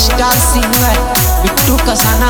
Star singer Bittu Kasana.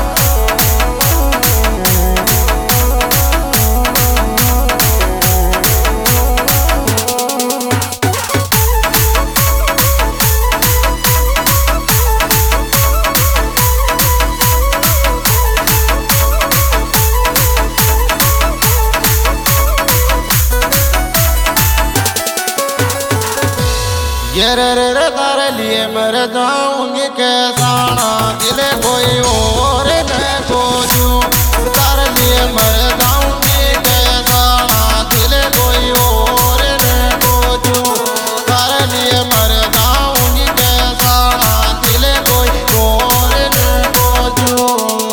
ये रे तारे लिए मर जाऊंगी कैसाना, दिले कोई और न खोजूं। तारे लिए मर जाऊंगी कैसाना, दिले कोई और न खोजूं। तारे लिए मर जाऊंगी कैसाना, दिले कोई और न खोजूं।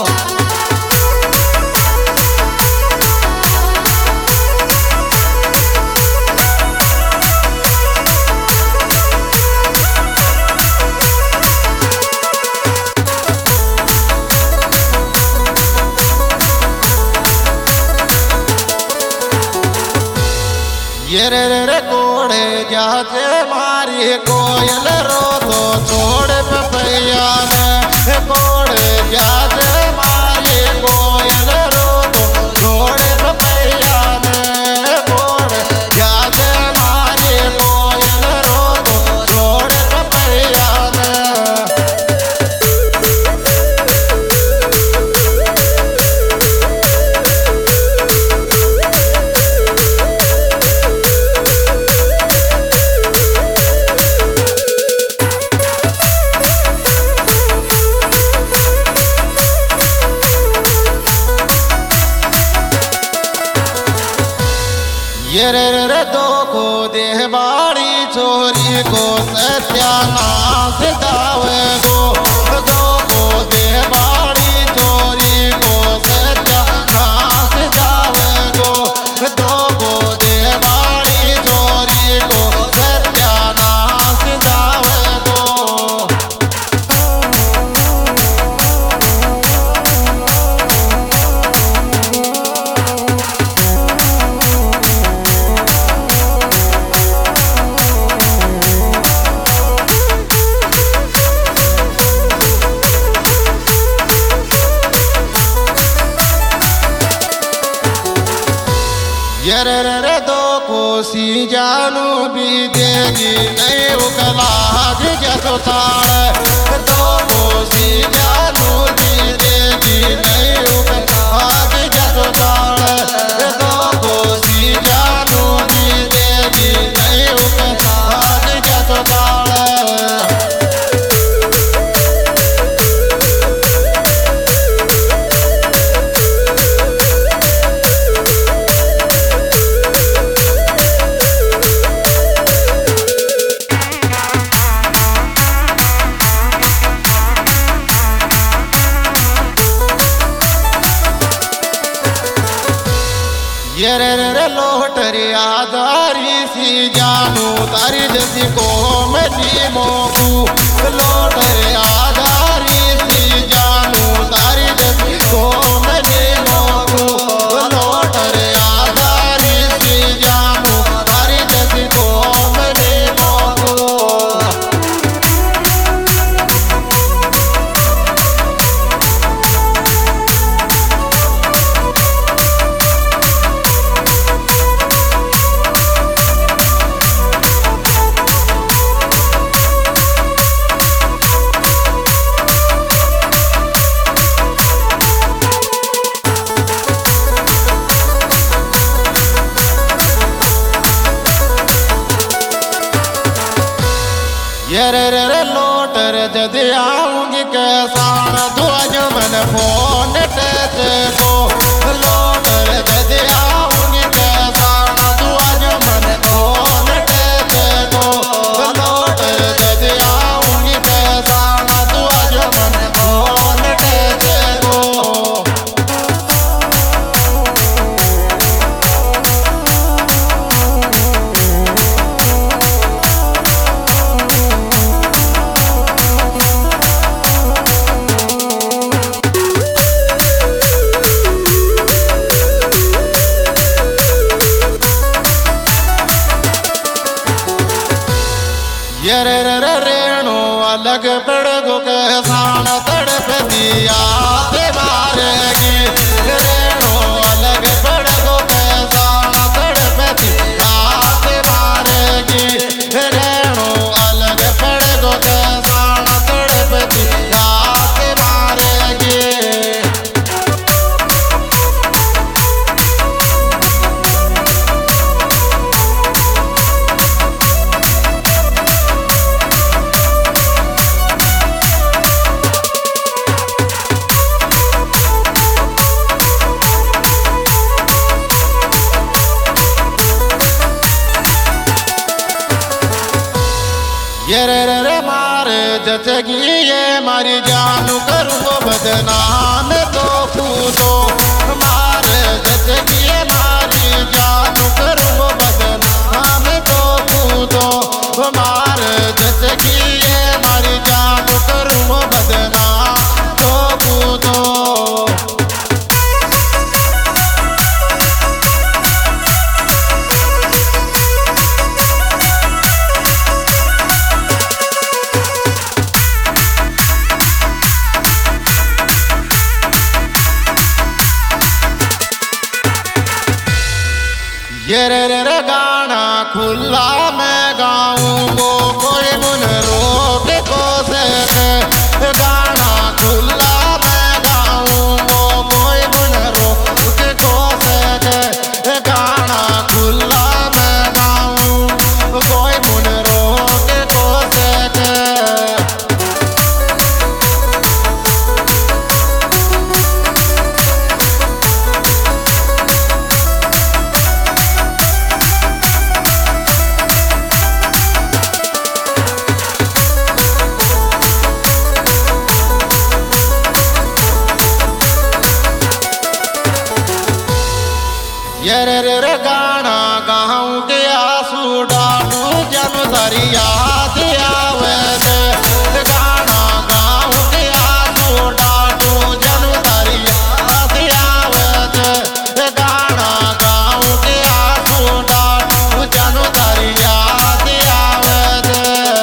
ये रे कोड़े जाते मारी कोयल रो तो छोड़ पपैया ने। कोड़े जाते मारी कोयल रो तो छोड़ पपैया ने। कोड़े जाते मारी कोयल रो तो छोड़ पपैया ने। ये रे दो को देह बाड़ी चोरी को सत्यानाश दावे गो। दो को देह बाड़ी चोरी को सत्यानाश दावे गो। दो को देह बाड़ी चोरी को सत्यानाश दावे गो। ये रे दो कोसी जानू भी देगी नहीं उकला जसो ताड़। दो कोसी जानू भी देगी नहीं उकला जसो ताड़। दो कोसी जानू भी देगी नहीं उकला जसो ताड़। ये रे लोटरी आधारी सी जानू तारी जैसी को मैं मोकू। लोटरी आधारी सी जानू तारी जैसी को मैं मोकू। लोटरी आधारी सी जानू तारी जैसी को मैं मोकू। ये रे लोटर जद आऊंगी कैसान ध्वज मन फोन टेते को। लोटर जद आऊंगी कैसान ध्वज मन फोन टेते को। लोटर जद आऊंगी कैसान ध्वज मन फोन टेते को। ये रे रे रे रेणु अलग पड़ गो के साण तड़प दिया ते मारेगी रेणु अलग पड़ गो के साण तड़प दिया ते मारेगी रेणु अलग पड़ गो के साण तड़प दिया ते मारेगी। ये रे रे रे मारे जचगी ये मारी जानू करूँ बदनाम तो कूदो मारे जचगी ये मारी जानू करूँ बदनाम तो कूदो मारे जचगी ये मारी जानू करूँ बदनाम तो कूदो। ये रे रे रे गाना खुला मैं गाऊंगो कोई मुन रोक को से गाना खुला मैं गाऊंगो कोई मुन रोक को से गाना खुला मैं गाऊं कोई मुन रोक को से। ये रे रे रे गाना गाऊं के आंसू डालू जन दरिया आवे दे गाना गाऊं के आंसू डालू जन दरिया आवे दे गाना गाऊं के आंसू डालू जन दरिया आवे दे।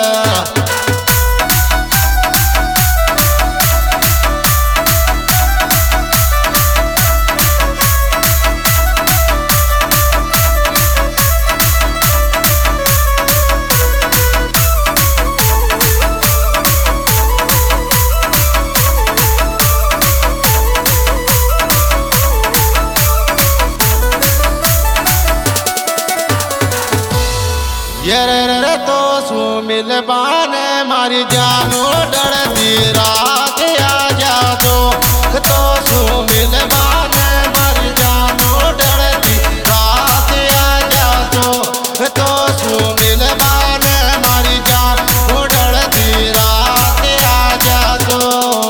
ये रे रे रे तो सू मिल बाने मारी जानू डरती रात आ जा तो सू मिल बाने मारी जानू डरती रात आ जा तो सू मिल बाने मारी जानू डरती रात आ जा तो।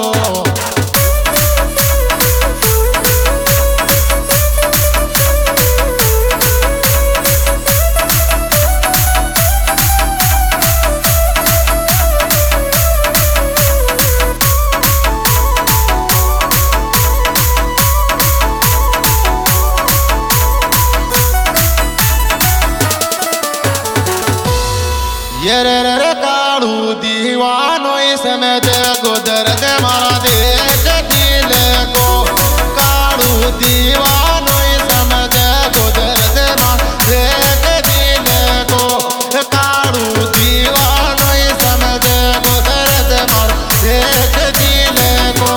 ये रे रे रे काढ़ू दीवानो इसमें देखो दर्द मारा देख दिल को काढ़ू दीवानो इसमें देखो दर्द मारा देख दिल को काढ़ू दीवानो इसमें देखो दर्द मारा देख दिल को।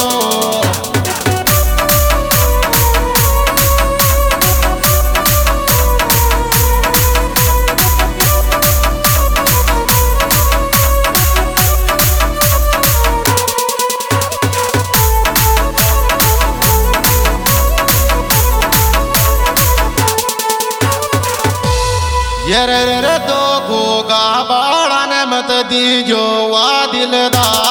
ये रे रे रे तो गोगा बाड़ा ने मत दीजो वा दिलदार